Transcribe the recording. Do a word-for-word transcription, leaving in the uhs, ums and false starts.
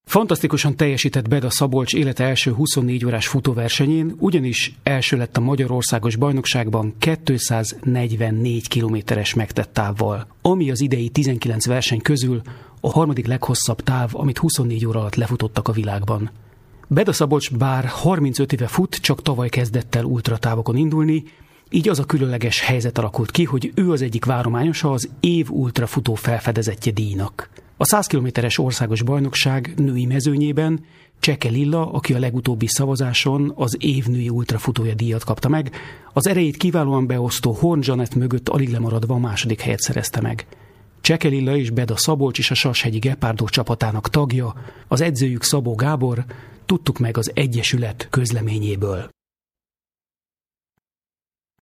Fantasztikusan teljesített Beda Szabolcs élete első huszonnégy órás futóversenyén, ugyanis első lett a Magyarországos bajnokságban kétszáznegyvennégy kilométeres megtett távval, ami az idei tizenkilenc verseny közül a harmadik leghosszabb táv, amit huszonnégy óra alatt lefutottak a világban. Beda Szabolcs bár harmincöt éve fut, csak tavaly kezdett el ultratávokon indulni, így az a különleges helyzet alakult ki, hogy ő az egyik várományosa az év ultrafutó felfedezetje díjnak. A száz kilométeres országos bajnokság női mezőnyében Cseke Lilla, aki a legutóbbi szavazáson az év női ultrafutója díjat kapta meg, az erejét kiválóan beosztó Horn Zsanett mögött alig lemaradva a második helyet szerezte meg. Cseke Lilla és Beda Szabolcs is a Sashegyi Gepárdok csapatának tagja, az edzőjük Szabó Gábor, tudtuk meg az Egyesület közleményéből.